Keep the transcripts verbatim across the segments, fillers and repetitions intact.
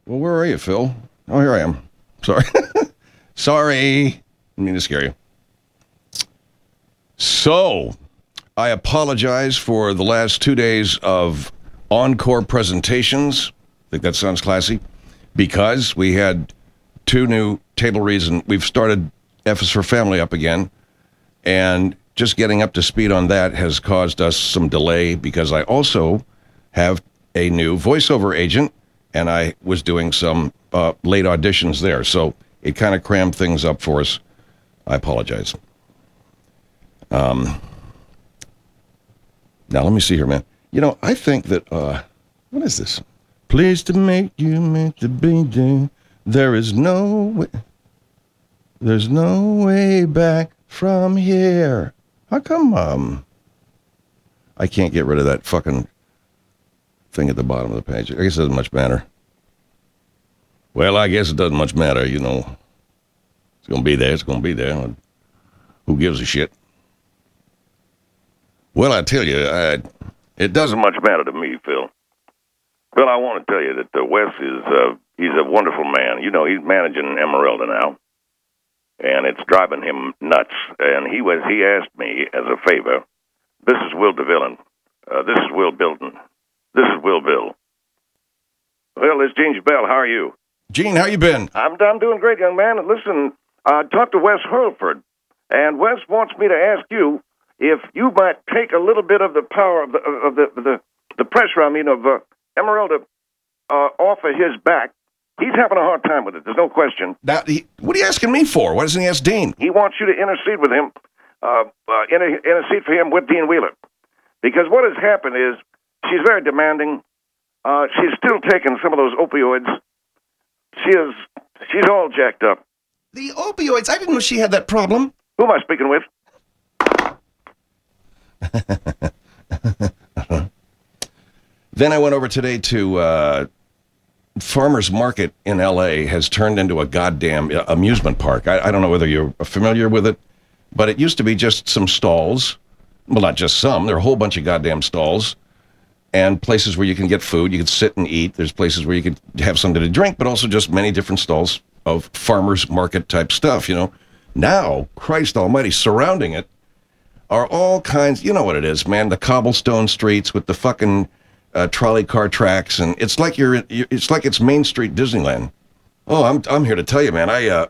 Well, where are you, Phil? Oh, here I am. Sorry. Sorry. Didn't mean to scare you. So, I apologize for the last two days of encore presentations. I think that sounds classy. Because we had two new table reads, and we've started F is for Family up again. And just getting up to speed on that has caused us some delay because I also have a new voiceover agent, and I was doing some uh, late auditions there. So it kind of crammed things up for us. I apologize. Um, now, let me see here, man. You know, I think that, uh, what is this? Pleased to make you meant to be there. There is no way, there's no way back from here. How come, um, I can't get rid of that fucking thing at the bottom of the page? I guess it doesn't much matter. Well, I guess it doesn't much matter, you know. It's going to be there, it's going to be there. Who gives a shit? Well, I tell you, I, it doesn't much matter to me, Phil. Phil, I want to tell you that uh, Wes is, uh, he's a wonderful man. You know, he's managing Emeralda now. And it's driving him nuts. And he was he asked me as a favor, this is Will DeVillen. Uh, this is Will Bilton. This is Will Bill. Well, it's Gene Bell. How are you? Gene, how you been? I'm I'm doing great, young man. Listen, I uh, talked to Wes Hurlford, and Wes wants me to ask you if you might take a little bit of the power of the of the the, the pressure, I mean, of uh, Emeralda uh, off of his back. He's having a hard time with it. There's no question. Now, he, what are you asking me for? Why doesn't he ask Dean? He wants you to intercede with him, uh, uh, inter- intercede for him with Dean Wheeler. Because what has happened is she's very demanding. Uh, she's still taking some of those opioids. She is, she's all jacked up. The opioids? I didn't know she had that problem. Who am I speaking with? Then I went over today to... Uh, Farmers Market in L A has turned into a goddamn amusement park. I, I don't know whether you're familiar with it, but it used to be just some stalls. Well, not just some. There are a whole bunch of goddamn stalls and places where you can get food. You can sit and eat. There's places where you can have something to drink, but also just many different stalls of farmers market type stuff, you know. Now, Christ almighty, surrounding it are all kinds, you know what it is, man, the cobblestone streets with the fucking... Uh, trolley car tracks, and it's like you're, you're. It's like it's Main Street Disneyland. Oh, I'm. I'm here to tell you, man. I. Uh,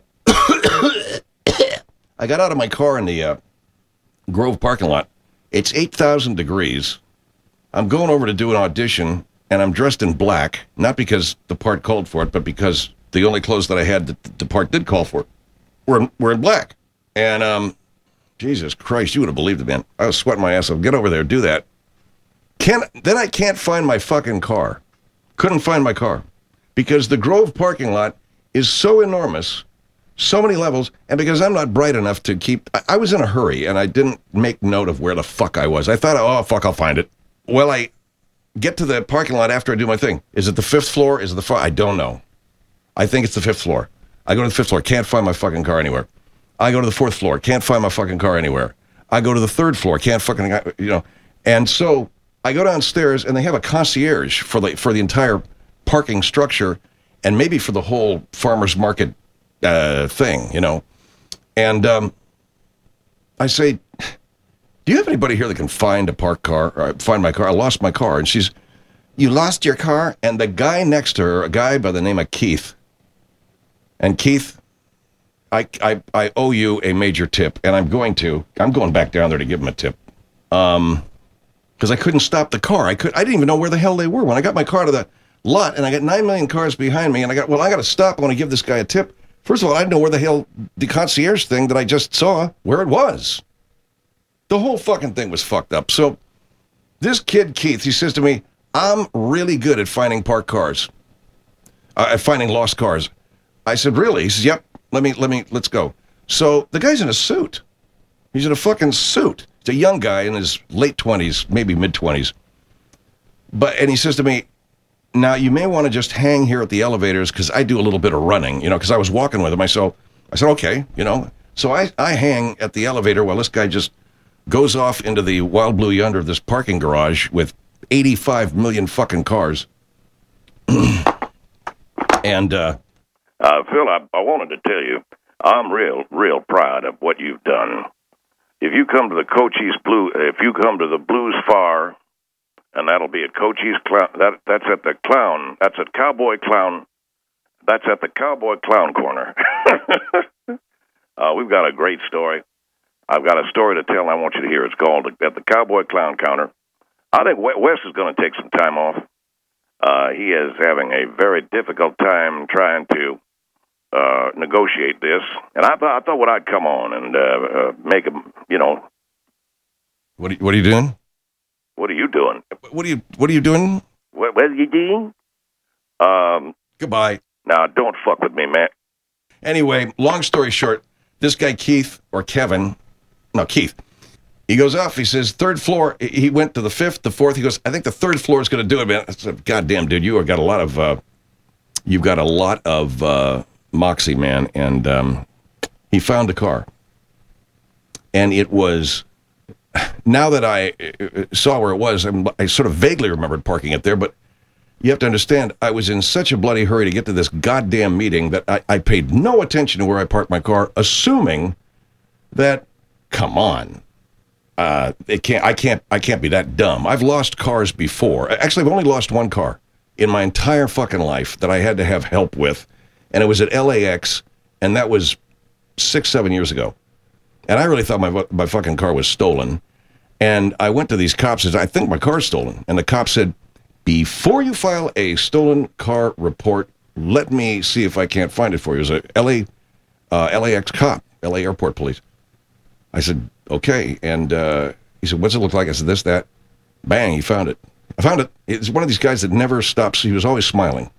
I got out of my car in the uh, Grove parking lot. It's eight thousand degrees. I'm going over to do an audition, and I'm dressed in black, not because the part called for it, but because the only clothes that I had that the part did call for were were in black. And um, Jesus Christ, you would have believed it, man. I was sweating my ass off. Get over there, do that. Can, then I can't find my fucking car. Couldn't find my car. Because the Grove parking lot is so enormous, so many levels, and because I'm not bright enough to keep... I, I was in a hurry, and I didn't make note of where the fuck I was. I thought, oh, fuck, I'll find it. Well, I get to the parking lot after I do my thing. Is it the fifth floor? Is it the... Fr- I don't know. I think it's the fifth floor. I go to the fifth floor. Can't find my fucking car anywhere. I go to the fourth floor. Can't find my fucking car anywhere. I go to the third floor. Can't fucking... You know. And so... I go downstairs, and they have a concierge for the for the entire parking structure, and maybe for the whole farmer's market uh, thing, you know. And um, I say, do you have anybody here that can find a parked car, or find my car? I lost my car. And she's, you lost your car? And the guy next to her, a guy by the name of Keith, and Keith, I, I, I owe you a major tip, and I'm going to. I'm going back down there to give him a tip. Um... Because I couldn't stop the car. I could. I didn't even know where the hell they were. When I got my car to the lot, and I got nine million cars behind me, and I got, well, I got to stop. I want to give this guy a tip. First of all, I didn't know where the hell the concierge thing that I just saw, where it was. The whole fucking thing was fucked up. So this kid, Keith, he says to me, I'm really good at finding parked cars, uh, at finding lost cars. I said, really? He says, yep, let me, let me, let's go. So the guy's in a suit. He's in a fucking suit. He's a young guy in his late twenties, maybe mid-twenties. But, and he says to me, now you may want to just hang here at the elevators because I do a little bit of running, you know, because I was walking with him. I, so, I said, okay, you know. So I, I hang at the elevator while this guy just goes off into the wild blue yonder of this parking garage with eighty-five million fucking cars. And, uh... Uh, Phil, I, I wanted to tell you, I'm real, real proud of what you've done. If you come to the Cochise Blue, if you come to the Blues Far, and that'll be at Cochise Clown, that, that's at the Clown, that's at Cowboy Clown, that's at the Cowboy Clown Corner. uh, we've got a great story. I've got a story to tell, and I want you to hear. It's called At the Cowboy Clown Counter. I think Wes is going to take some time off. Uh, he is having a very difficult time trying to uh, negotiate this. And I thought I thought what I'd come on and uh, uh, make him, you know. What are, what are you doing? What are you doing? What are you What are you doing? What, what are you doing? Um, Goodbye. Now, don't fuck with me, man. Anyway, long story short, this guy Keith, or Kevin, no, Keith, he goes off, he says, third floor, he went to the fifth, the fourth, he goes, I think the third floor is going to do it, man. I said, goddamn, dude, you have got a lot of, uh, you've got a lot of uh, moxie, man, and um, he found a car. And it was, now that I saw where it was, I'm, I sort of vaguely remembered parking it there, but you have to understand, I was in such a bloody hurry to get to this goddamn meeting that I, I paid no attention to where I parked my car, assuming that, come on, uh, it can't, I can't, I can't be that dumb. I've lost cars before. Actually, I've only lost one car in my entire fucking life that I had to have help with, and it was at L A X, and that was six, seven years ago. And I really thought my my fucking car was stolen. And I went to these cops and said, I think my car's stolen. And the cop said, before you file a stolen car report, let me see if I can't find it for you. It was a L A, uh, L A X cop, L A Airport Police. I said, okay. And uh, he said, what's it look like? I said, this, that. Bang, he found it. I found it. It's one of these guys that never stops. He was always smiling.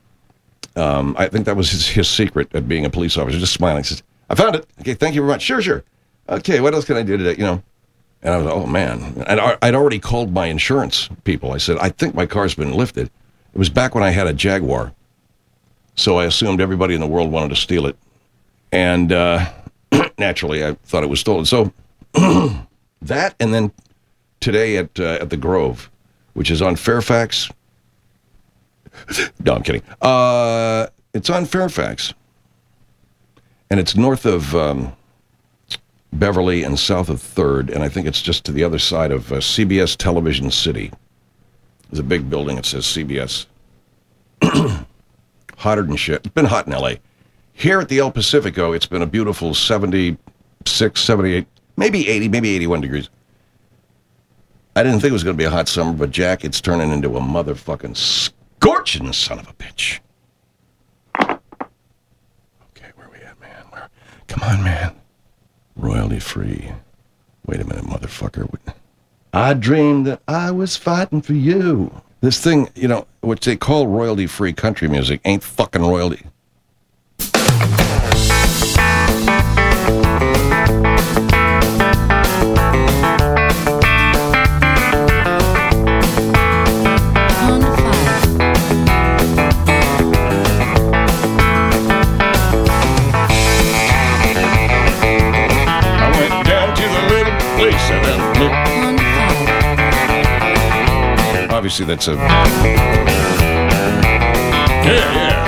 Um, I think that was his, his secret at being a police officer, just smiling. He says, I found it. Okay, thank you very much. Sure, sure. Okay, what else can I do today? You know. And I was like, oh, man. And I'd already called my insurance people. I said, I think my car's been lifted. It was back when I had a Jaguar. So I assumed everybody in the world wanted to steal it. And uh, naturally, I thought it was stolen. So that, and then today at uh, at the Grove, which is on Fairfax. No, I'm kidding. Uh, it's on Fairfax. And it's north of um, Beverly and south of third, and I think it's just to the other side of uh, C B S Television City. There's a big building that says C B S. Hotter than shit. It's been hot in L A. Here at the El Pacifico, it's been a beautiful seventy-six, seventy-eight, maybe eighty, maybe eighty-one degrees. I didn't think it was going to be a hot summer, but Jack, it's turning into a motherfucking scorching son of a bitch. Okay, where are we at, man? Where? Come on, man. Royalty free. Wait a minute, motherfucker. I dreamed that I was fighting for you. This thing, you know, what they call royalty free country music ain't fucking royalty. Obviously, that's a... Yeah, yeah.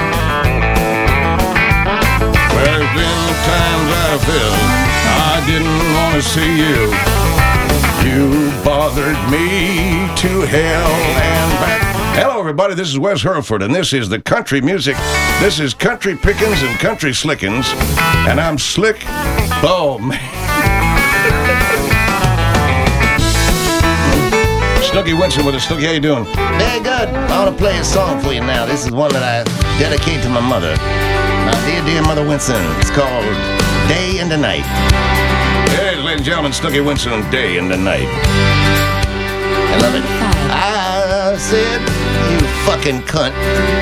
There's been times I felt I didn't want to see you. You bothered me to hell and back. Hello, everybody. This is Wes Hurlford, and this is the country music. This is Country Pickins and Country Slickins, and I'm slick. Oh, man. Snooky Winston with us. Snooky, how you doing? Very good. I want to play a song for you now. This is one that I dedicate to my mother. My dear, dear Mother Winston. It's called Day and the Night. Hey, ladies and gentlemen, Snooky Winston, Day and the Night. I love it. I said, you fucking cunt.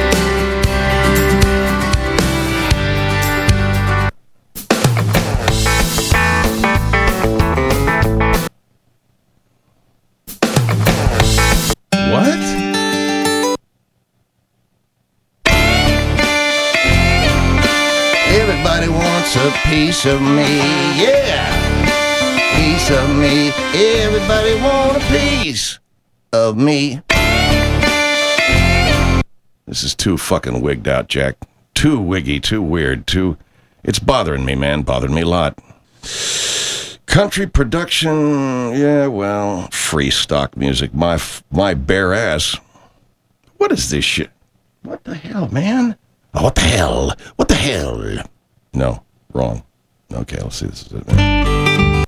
Everybody wants a piece of me, yeah, piece of me. Everybody want a piece of me. This is too fucking wigged out, Jack. Too wiggy, too weird, too... It's bothering me, man. Bothering me a lot. Country production, yeah, well, free stock music. My f- my bare ass. What is this shit? What the hell, man? Oh, what the hell? What the hell? No, wrong. Okay, let's see. This is it, man.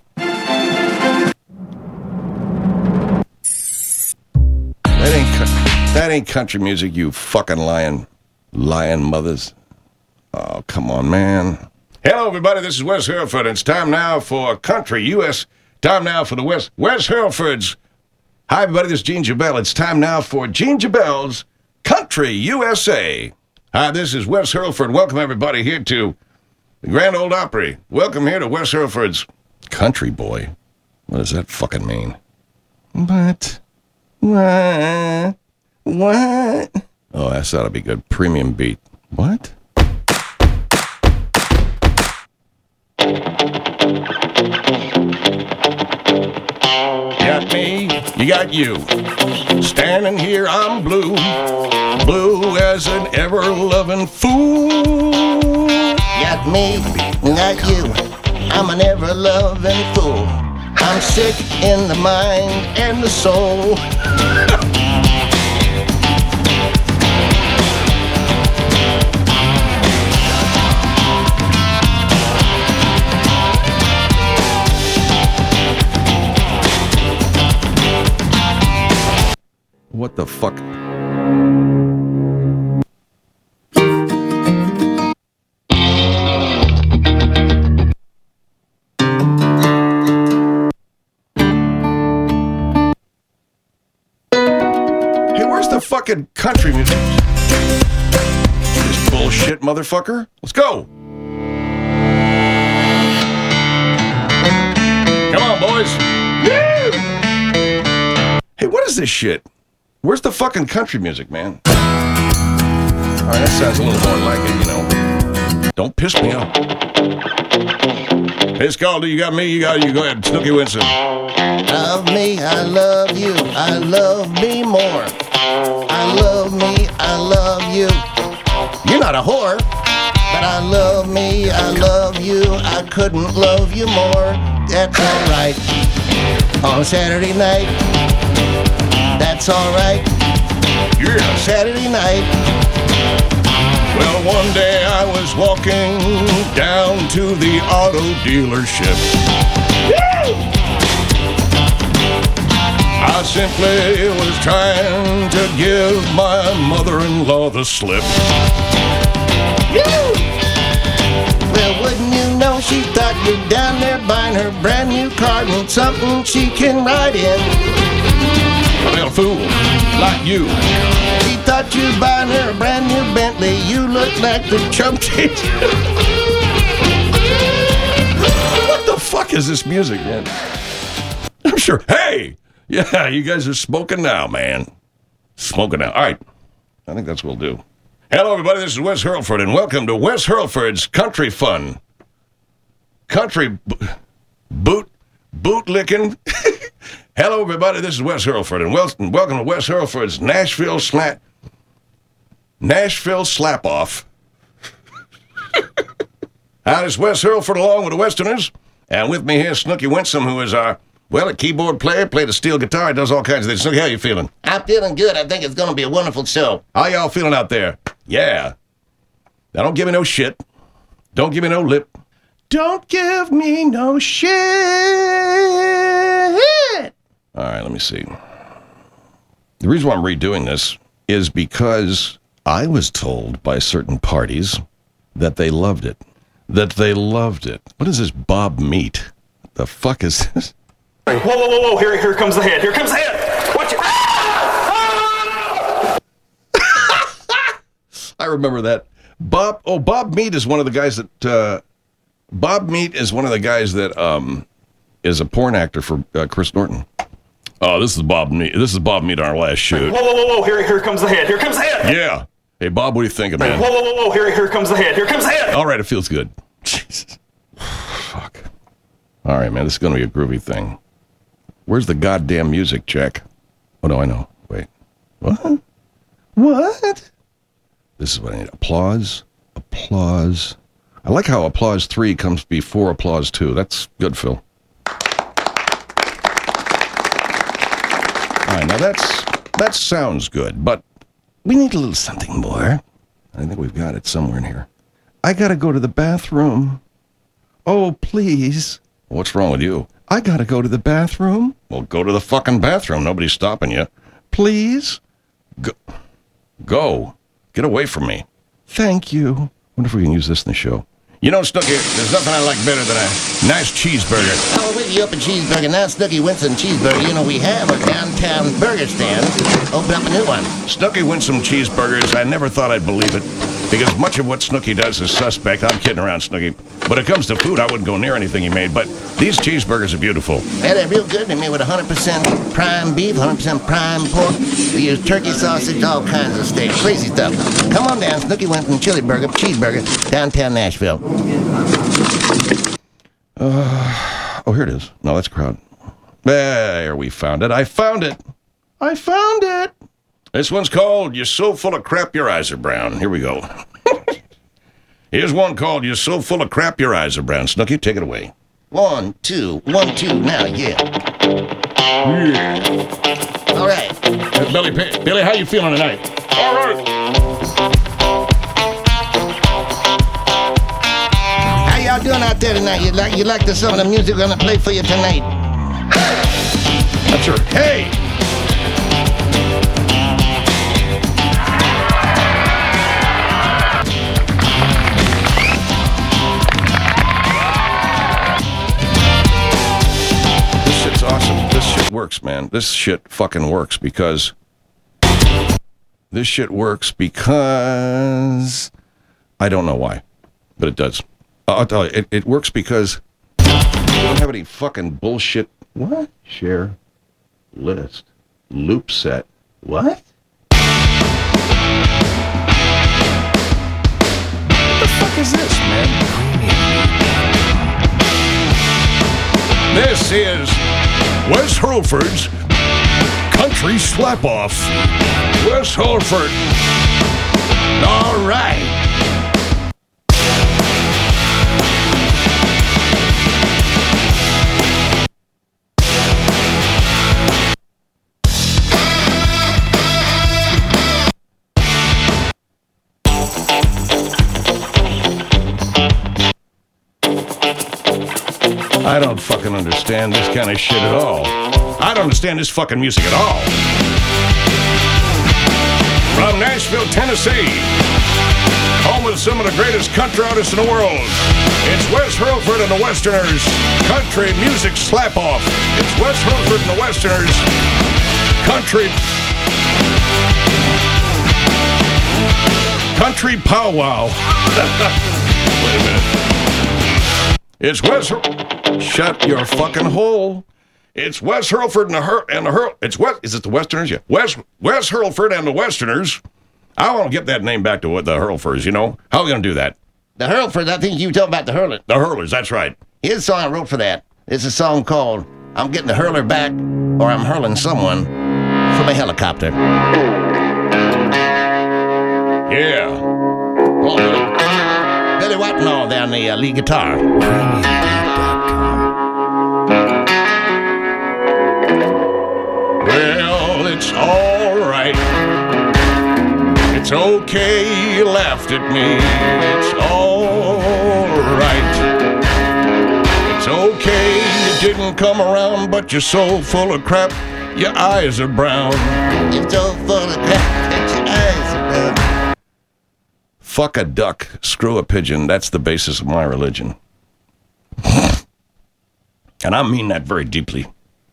That ain't cou- that ain't country music, you fucking lying, lying mothers. Oh, come on, man. Hello, everybody. This is Wes Hurlford. It's time now for Country U S. Time now for the Wes Wes Hurlford's. Hi, everybody. This is Gene Jabell. It's time now for Gene Jabell's Country U S A. Hi, this is Wes Hurlford. Welcome, everybody, here to the Grand Ole Opry. Welcome here to Wes Hurlford's Country Boy. What does that fucking mean? What? What? What? Oh, that's ought to be good. Premium beat. What? Got me, you got you. Standing here, I'm blue. Blue as an ever-loving fool. Got me, got you. I'm an ever-loving fool. I'm sick in the mind and the soul. What the fuck? Hey, where's the fucking country music? This bullshit, motherfucker. Let's go. Come on, boys. Woo! Hey, what is this shit? Where's the fucking country music, man? All right, that sounds a little more like it, you know. Don't piss me off. Hey, Scaldy, you got me, you got you. Go ahead, Snooky Winston. Love me, I love you, I love me more. I love me, I love you. You're not a whore, but I love me, I love you. I couldn't love you more. That's alright. On Saturday night, that's alright. Yeah. Saturday night. Well, one day I was walking down to the auto dealership. Woo! I simply was trying to give my mother-in-law the slip. Woo! Well, wouldn't you know, she thought you're down there buying her brand new car and something she can ride in. Well, fool, like you. She thought you were buying her a brand new Bentley. You look like the chump teacher. What the fuck is this music, man? I'm sure. Hey! Yeah, you guys are smoking now, man. Smoking now. All right. I think that's what we'll do. Hello, everybody. This is Wes Hurlford, and welcome to Wes Hurlford's Country Fun. Country b- boot, boot licking. Hello, everybody. This is Wes Hurlford, and welcome, welcome to Wes Hurlford's Nashville Slap, Nashville Slap Off. Hi, this is Wes Hurlford along with the Westerners, and with me here, Snooky Winsome, who is our, well, a keyboard player, played a steel guitar, does all kinds of things. Snooky, how you feeling? I'm feeling good. I think it's going to be a wonderful show. How y'all feeling out there? Yeah. Now, don't give me no shit. Don't give me no lip. Don't give me no shit. All right, let me see. The reason why I'm redoing this is because I was told by certain parties that they loved it. That they loved it. What is this Bob Meat? The fuck is this? Whoa, whoa, whoa, whoa, here, here comes the head. Here comes the head. Watch it. I remember that. Bob, oh, Bob Meat is one of the guys that, uh, Bob Meat is one of the guys that, um, is a porn actor for uh, Chris Norton. Oh, this is Bob Meat. This is Bob Meat on our last shoot. Whoa, whoa, whoa, whoa, here, here comes the head. Here comes the head. Yeah. Hey, Bob, what are you thinking, man? Whoa, whoa, whoa, whoa, here, here comes the head. Here comes the head. All right, it feels good. Jesus. Fuck. All right, man, this is going to be a groovy thing. Where's the goddamn music, Jack? Oh, no, I know. Wait. What? What? This is what I need. Applause. Applause. I like how applause three comes before applause two. That's good, Phil. All right, now that's that sounds good, but we need a little something more. I think we've got it somewhere in here. I gotta go to the bathroom. Oh, please. What's wrong with you? I gotta go to the bathroom. Well, go to the fucking bathroom. Nobody's stopping you. Please? Go. Go. Get away from me. Thank you. Wonder if we can use this in the show. You know, Snooky, there's nothing I like better than a nice cheeseburger. Oh, with you up a cheeseburger. Now, Snooky Winston Cheeseburger. You know, we have a downtown burger stand. Open up a new one. Snooky Winston Cheeseburgers, I never thought I'd believe it. Because much of what Snooky does is suspect. I'm kidding around, Snooky. When it comes to food, I wouldn't go near anything he made. But these cheeseburgers are beautiful. Yeah, they're real good. They're made with one hundred percent prime beef, one hundred percent prime pork. We use turkey sausage, all kinds of steak. Crazy stuff. Come on down, Snooky Winston Chili Burger, Cheeseburger, downtown Nashville. Uh, oh, here it is. No, that's a crowd. There, we found it. I found it. I found it. This one's called You're So Full of Crap Your Eyes Are Brown. Here we go. Here's one called You're So Full of Crap Your Eyes Are Brown. Snooky, take it away. One, two, one, two, now, yeah. Yeah. All right. Uh, Billy, Billy, how you feeling tonight? All right. How y'all doing out there tonight? You like you like the some of the music we're gonna play for you tonight? That's her. Hey! Awesome. This shit works, man. This shit fucking works because this shit works because I don't know why, but it does. Uh, I'll tell you, it, it works because we don't have any fucking bullshit. What? Share, list, loop set. What? What the fuck is this, man? This is Wes Hurlford's Country Slap-Off. Wes Hurlford. All right. I don't fucking understand this kind of shit at all. I don't understand this fucking music at all. From Nashville, Tennessee, home of some of the greatest country artists in the world, it's Wes Hurlford and the Westerners, Country Music Slap-Off. It's Wes Hurlford and the Westerners, Country... Country Powwow. Wait a minute. It's Wes Hurlford... Shut your fucking hole. It's Wes Hurlford and the Hur and the Hurl. It's what is it? The Westerners? Yeah, Wes Wes Hurlford and the Westerners. I want to get that name back to what the Hurlfords. You know how are we gonna do that? The Hurlfords. I think you talking about the Hurlers. The Hurlers. That's right. Here's a song I wrote for that. It's a song called "I'm Getting the Hurler Back" or "I'm Hurling Someone from a Helicopter." Yeah. Hold on. Billy Whitenaw down the uh, lead guitar. Well, it's all right. It's okay you laughed at me. It's all right. It's okay you didn't come around, but you're so full of crap, your eyes are brown. You're so full of crap that your eyes are brown. Fuck a duck, screw a pigeon. That's the basis of my religion. And I mean that very deeply.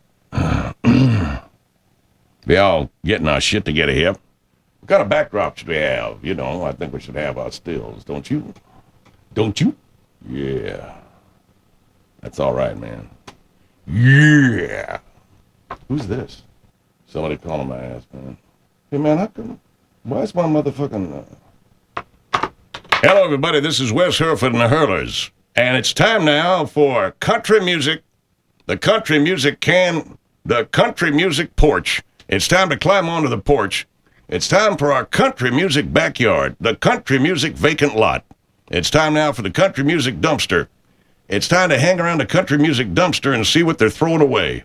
We all getting our shit together here. What kind of backdrop should we have? You know, I think we should have our stills, don't you? Don't you? Yeah. That's all right, man. Yeah. Who's this? Somebody calling my ass, man. Hey, man, how come... Why is my motherfucking... Uh... Hello, everybody. This is Wes Hurlford and the Hurlers. And it's time now for country music. The country music can... The country music porch. It's time to climb onto the porch It's time for our country music backyard, the country music vacant lot. It's time now for the country music dumpster. It's time to hang around the country music dumpster and see what they're throwing away.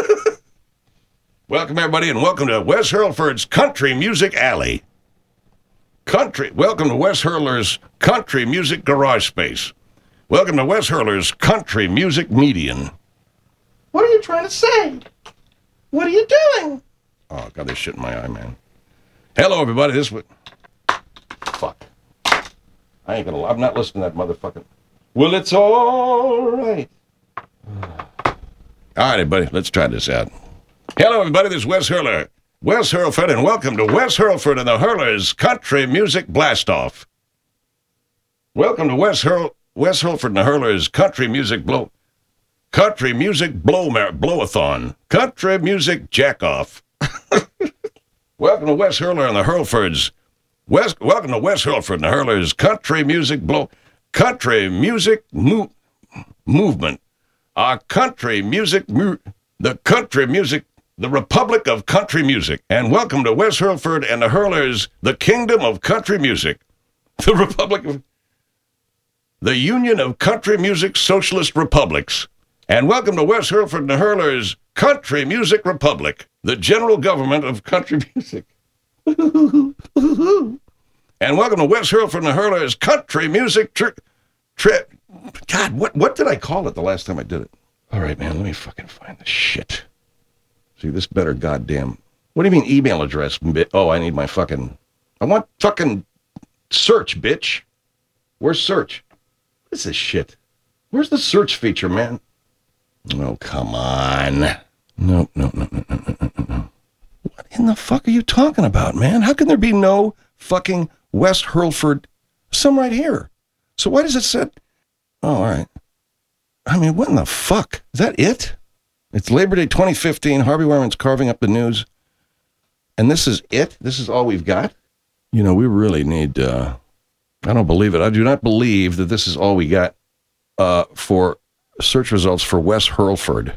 Welcome, everybody, and welcome to Wes Hurlford's Country Music Alley. Country. Welcome to Wes Hurler's Country Music Garage Space. Welcome to Wes Hurler's Country Music Median. What are you trying to say? What are you doing? Oh, God, there's shit in my eye, man. Hello, everybody. This was... Fuck. I ain't gonna... I'm not listening to that motherfucking... Well, it's all right. All right, everybody. Let's try this out. Hello, everybody. This is Wes Hurler. Wes Hurlford, and welcome to Wes Hurlford and the Hurlers Country Music Blast-Off. Welcome to Wes Hurl... Wes Hurlford and the Hurlers Country Music Blow... Country Music Blow... Blow-a-thon. Country Music Jack-Off. Welcome to Wes Hurler and the Hurlfords. Wes, welcome to Wes Hurlford and the Hurlers Country Music Blow... Country Music mo- Movement. Our country music... Mu- the country music... The Republic of Country Music. And welcome to Wes Hurlford and the Hurlers, the Kingdom of Country Music. The Republic of... The Union of Country Music Socialist Republics. And welcome to Wes Hurlford and the Hurlers, Country Music Republic. The General Government of Country Music. And welcome to Wes Hurlford and the Hurlers, Country Music Tri... Tri... God, what, what did I call it the last time I did it? All right, man, let me fucking find the shit. See, this better goddamn... What do you mean email address? Oh, I need my fucking... I want fucking search, bitch. Where's search? What is this shit? Where's the search feature, man? Oh, come on. No, no, no, no, no, no, no, no. What in the fuck are you talking about, man? How can there be no fucking Wes Hurlford? Some right here. So why does it say... Oh, all right. I mean, what in the fuck? Is that it? It's Labor Day twenty fifteen. Harvey Weinman's carving up the news. And this is it? This is all we've got? You know, we really need... Uh, I don't believe it. I do not believe that this is all we got uh, for search results for Wes Hurlford.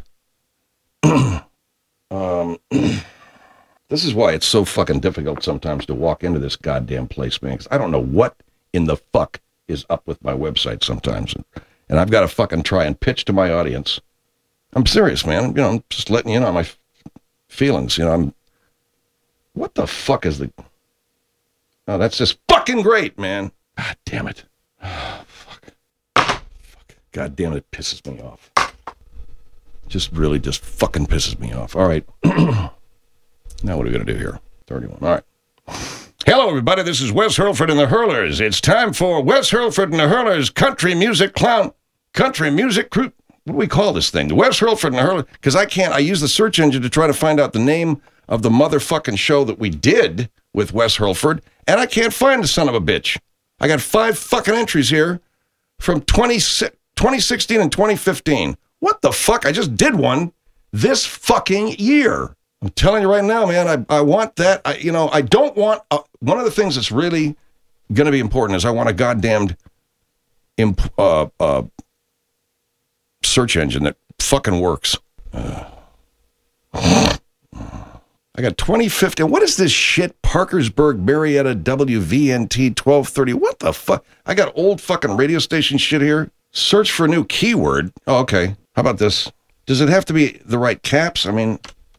um, this is why it's so fucking difficult sometimes to walk into this goddamn place, man. 'Cause I don't know what in the fuck is up with my website sometimes. And, and I've got to fucking try and pitch to my audience. I'm serious, man. You know, I'm just letting you know my f- feelings. You know, I'm... What the fuck is the... Oh, that's just fucking great, man. God damn it. Oh, fuck. Fuck. God damn it, it pisses me off. Just really just fucking pisses me off. All right. Now what are we going to do here? thirty-one. All right. Hello, everybody. This is Wes Hurlford and the Hurlers. It's time for Wes Hurlford and the Hurlers Country Music Clown... Country Music Crew... What do we call this thing? The Wes Hurlford and the Hurlers... Because I can't... I use the search engine to try to find out the name of the motherfucking show that we did with Wes Hurlford, and I can't find the son of a bitch. I got five fucking entries here from twenty sixteen and twenty fifteen. What the fuck? I just did one this fucking year. I'm telling you right now, man, I, I want that. I, you know, I don't want... Uh, one of the things that's really going to be important is I want a goddamned imp, uh, uh, search engine that fucking works. Uh. I got twenty fifteen. What is this shit? Parkersburg, Marietta, W V N T twelve thirty. What the fuck? I got old fucking radio station shit here. Search for a new keyword. Oh, okay. How about this? Does it have to be the right caps? I mean,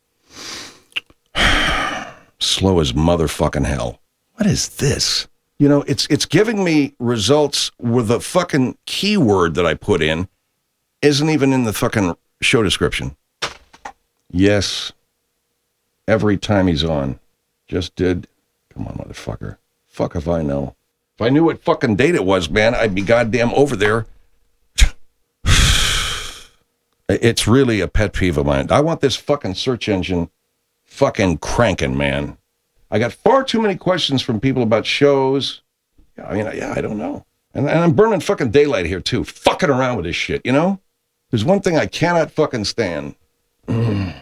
slow as motherfucking hell. What is this? You know, it's it's giving me results where the fucking keyword that I put in isn't even in the fucking show description. Yes. Every time he's on. Just did. Come on, motherfucker. Fuck if I know. If I knew what fucking date it was, man, I'd be goddamn over there. It's really a pet peeve of mine. I want this fucking search engine fucking cranking, man. I got far too many questions from people about shows. I mean, yeah, I don't know. And, and I'm burning fucking daylight here, too. Fucking around with this shit, you know? There's one thing I cannot fucking stand. Mm.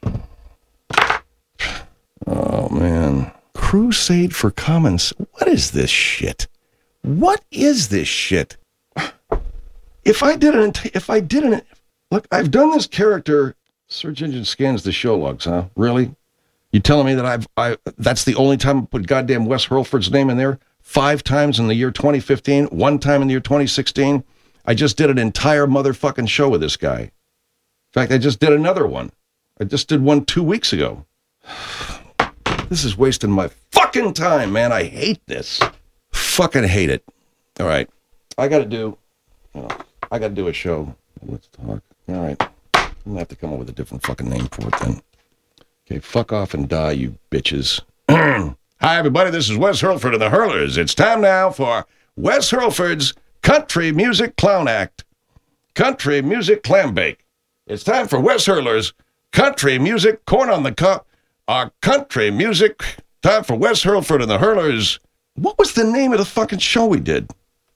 Oh, man. Crusade for Commons. What is this shit? What is this shit? If I didn't, if I didn't, look, I've done this character. Search engine scans the show logs, huh? Really? You telling me that I've I that's the only time I put goddamn Wes Hurlford's name in there? Five times in the year twenty fifteen, one time in the year twenty sixteen. I just did an entire motherfucking show with this guy. In fact, I just did another one. I just did one two weeks ago. This is wasting my fucking time, man. I hate this. Fucking hate it. All right. I got to do, oh, I got to do a show. Let's talk. All right. I'm going to have to come up with a different fucking name for it then. Okay, fuck off and die, you bitches. Hi, everybody. This is Wes Hurlford of the Hurlers. It's time now for Wes Hurlford's Country Music Clown Act. Country Music Clam Bake. It's time for Wes Hurler's Country Music Corn on the Cob. Our country music. Time for Wes Hurlford and the Hurlers. What was the name of the fucking show we did?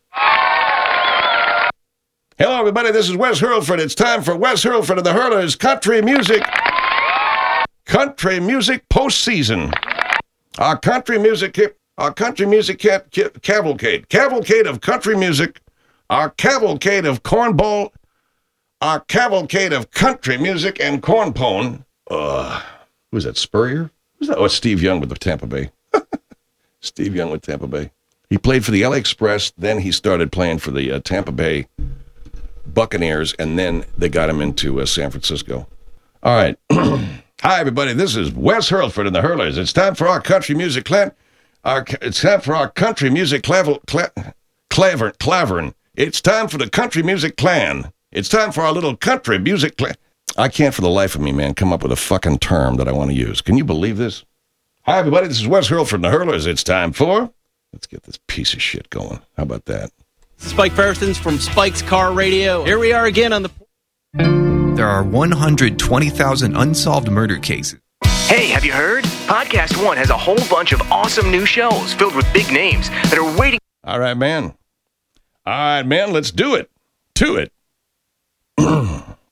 Hello, everybody. This is Wes Hurlford. It's time for Wes Hurlford and the Hurlers Country Music. Country Music Postseason. Our country music. Our country music ca- ca- cavalcade. Cavalcade of country music. Our cavalcade of cornball. Our cavalcade of country music and cornpone. Uh, who's that, Spurrier? Who's that? Oh, it's Steve Young with the Tampa Bay. Steve Young with Tampa Bay. He played for the L A Express, then he started playing for the uh, Tampa Bay Buccaneers, and then they got him into uh, San Francisco. All right. Hi, everybody. This is Wes Hurlford and the Hurlers. It's time for our country music clan. Our, it's time for our country music clavel, cla- clavern, clavern. It's time for the country music clan. It's time for our little country music clan. I can't for the life of me, man, come up with a fucking term that I want to use. Can you believe this? Hi, everybody. This is Wes Hurlford and the Hurlers. It's time for... Let's get this piece of shit going. How about that? Spike Ferrison's from Spike's Car Radio. Here we are again on the... There are one hundred twenty thousand unsolved murder cases. Hey, have you heard? Podcast One has a whole bunch of awesome new shows filled with big names that are waiting... All right, man. All right, man. Let's do it. To it.